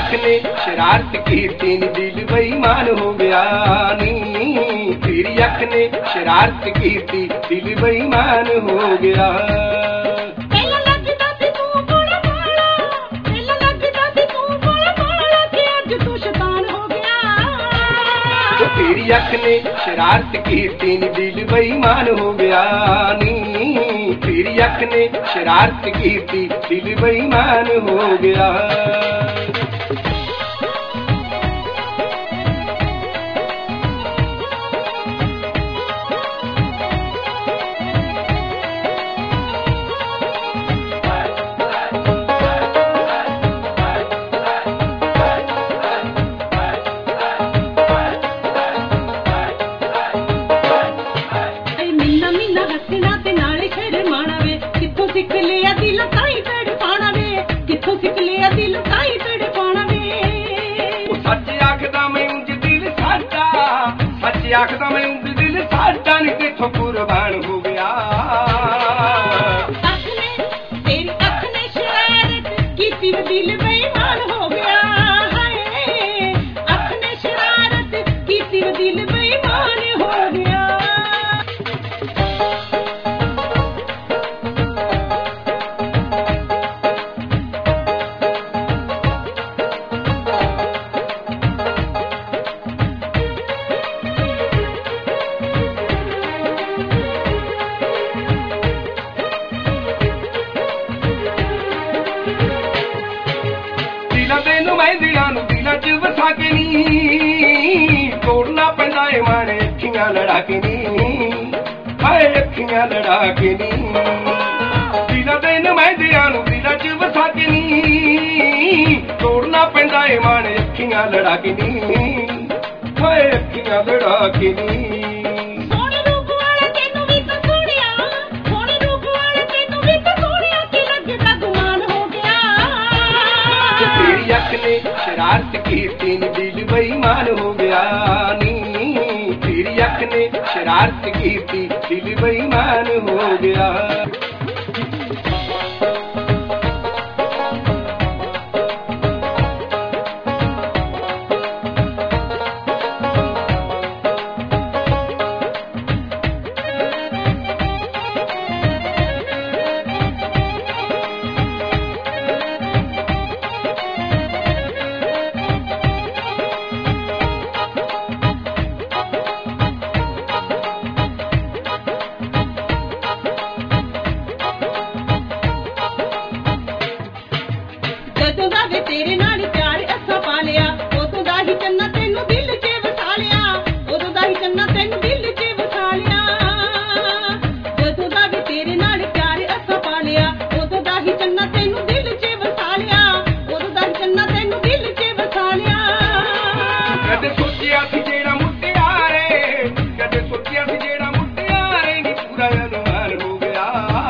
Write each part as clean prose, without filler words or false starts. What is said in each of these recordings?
ਅੱਖ ਨੇ ਸ਼ਰਾਰਤ ਕੀਤੀ ਨੀ ਦਿਲ ਬੇਈਮਾਨ ਹੋ ਗਿਆ ਨੀ, ਤੇਰੀ ਅੱਖ ਨੇ ਸ਼ਰਾਰਤ ਕੀਤੀ ਦਿਲ ਬੇਈਮਾਨ ਹੋ ਗਿਆ। ਪਹਿਲਾਂ ਲੱਗਦਾ ਸੀ ਤੂੰ ਭੋਲਾ ਭਾਲਾ, ਪਹਿਲਾਂ ਲੱਗਦਾ ਸੀ ਤੂੰ ਭੋਲਾ ਭਾਲਾ, ਕਿ ਅੱਜ ਤੂੰ ਸ਼ੈਤਾਨ ਹੋ ਗਿਆ। ਤੇਰੀ ਅੱਖ ਨੇ ਸ਼ਰਾਰਤ ਕੀਤੀ ਨੀ ਦਿਲ ਬੇਈਮਾਨ ਹੋ ਗਿਆ ਨੀ, ਤੇਰੀ ਅੱਖ ਨੇ ਸ਼ਰਾਰਤ ਕੀਤੀ ਦਿਲ ਬੇਈਮਾਨ ਹੋ ਗਿਆ। ਸਿੱਖ ਲਿਆ ਦਿਲ ਕਾਈ ਤੜਪਾਣਾ ਵੇ, ਕਿੱਥੋਂ ਸਿੱਖ ਲਿਆ ਦਿਲ ਕਾਈ ਤੜਪਾਣਾ ਵੇ। ਉਹ ਸੱਚ ਆਖਦਾ ਮੈਂ ਉਂਝ ਦਿਲ ਸਾਡਾ, ਸੱਚ ਆਖਦਾ ਮੈਂ ਉਂਝ ਦਿਲ ਸਾਡਾ ਨੀ ਕਿੱਥੋਂ ਕੁਰਬਾਨ ਹੋ ਗਿਆ। ਅੱਖ ਨੇ ਤੇਰੀ ਅੱਖ ਨੇ ਸ਼ਰਾਰਤ ਕੀਤੀ ਵੇ ਦਿਲ ਬੇਈਮਾਨ ਹੋ ਗਿਆ। ਹਾਏ ਅੱਖ ਨੇ ਸ਼ਰਾਰਤ ਕੀਤੀ ਵੇ ਦਿਲ ਬੇਈਮਾਨ ਹੋ ਗਿਆ। ਤੈਨੂੰ ਮੈਂ ਦਿਲਾਂ ਨੂੰ ਦਿਲਾਂ ਚ ਵਸਾ ਕੇ ਨੀ, ਤੋੜਨਾ ਪੈਂਦਾ ਏ ਮਾਣੇ ਅੱਖੀਆਂ ਲੜਾ ਕੇ ਨੀ, ਹਾਏ ਅੱਖੀਆਂ ਲੜਾ ਕੇ ਨੀ। ਦਿਲਾਂ ਤੈਨੂੰ ਮੈਂ ਦਿਲਾਂ ਨੂੰ ਦਿਲਾਂ ਚ ਵਸਾ ਕੇ ਨੀ, ਤੋੜਨਾ ਪੈਂਦਾ ਏ ਮਾਣੇ ਅੱਖੀਆਂ ਲੜਾ ਕੇ ਨੀ, ਹਾਏ ਅੱਖੀਆਂ ਲੜਾ ਕੇ ਨੀ। ਤੇਰੀ ਅੱਖ ਨੇ ਸ਼ਰਾਰਤ ਕੀਤੀ ਨੀ ਦਿਲ ਬੇਈਮਾਨ ਹੋ ਗਿਆ ਨੀ, ਤੇਰੀ ਅੱਖ ਨੇ ਸ਼ਰਾਰਤ ਕੀਤੀ ਦਿਲ ਬੇਈਮਾਨ ਹੋ ਗਿਆ। ਜਦੋਂ ਦਾ ਵੇ ਤੇਰੇ ਨਾਲ ਪਿਆਰ ਅਸਾਂ ਪਾ ਲਿਆ, ਉਦੋਂ ਦਾ ਹੀ ਚੰਨਾ ਤੈਨੂੰ ਦਿਲ 'ਚ ਵਸਾ ਲਿਆ, ਉਦੋਂ ਦਾ ਹੀ ਚੰਨਾ ਤੈਨੂੰ ਦਿਲ 'ਚ ਵਸਾ ਲਿਆ। ਜਦੋਂ ਦਾ ਵੇ ਤੇਰੇ ਨਾਲ ਪਿਆਰ ਅਸਾਂ ਪਾ ਲਿਆ, ਉਦੋਂ ਦਾ ਹੀ ਚੰਨਾ ਤੈਨੂੰ ਦਿਲ 'ਚ ਵਸਾ ਲਿਆ, ਉਦੋਂ ਦਾ ਹੀ ਚੰਨਾ ਤੈਨੂੰ ਦਿਲ 'ਚ ਵਸਾ ਲਿਆ। ਕਦੇ ਸੋਚਿਆ ਸੀ ਜਿਹੜਾ ਮੁਟਿਆਰੇ, ਕਦੇ ਸੋਚਿਆ ਸੀ ਜਿਹੜਾ ਮੁਟਿਆਰੇ ਨੀ ਪੂਰਾ ਅਨੁਮਾਨ ਹੋ ਗਿਆ।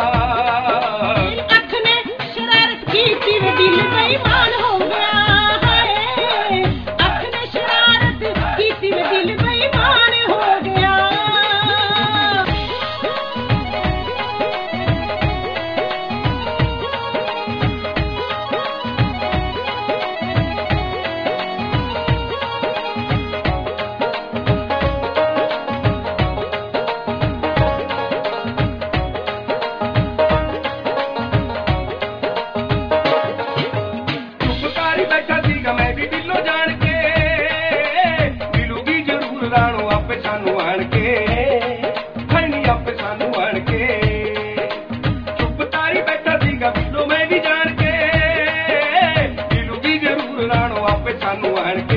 ਅੱਖ ਨੇ ਸ਼ਰਾਰਤ ਕੀਤੀ ਵੇ ਦਿਲ ਬੇਈਮਾਨ ਹੋ ਗਿਆ। ਹਾਏ ਅੱਖ ਨੇ ਸ਼ਰਾਰਤ ਕੀਤੀ ਵੇ ਦਿਲ ਬੇਈਮਾਨ ਹੋ ਗਿਆ। ਬੈਠਾ ਸੀਗਾ ਮੈਂ ਵੀ ਦਿਲੋਂ ਜਾਣ ਕੇ, ਮਿਲੂਗੀ ਜ਼ਰੂਰ ਰਾਣੋ ਆਪੇ ਸਾਨੂੰ ਆਣ ਕੇ, ਹੈ ਨੀ ਆਪੇ ਸਾਨੂੰ ਆਣ ਕੇ। ਚੁੱਪ ਤਾਰੀ ਬੈਠਾ ਸੀਗਾ ਦਿਲੋਂ ਮੈਂ ਵੀ ਜਾਣ ਕੇ, ਮਿਲੂਗੀ ਜ਼ਰੂਰ ਰਾਣੋ ਆਪੇ ਸਾਨੂੰ ਆਣ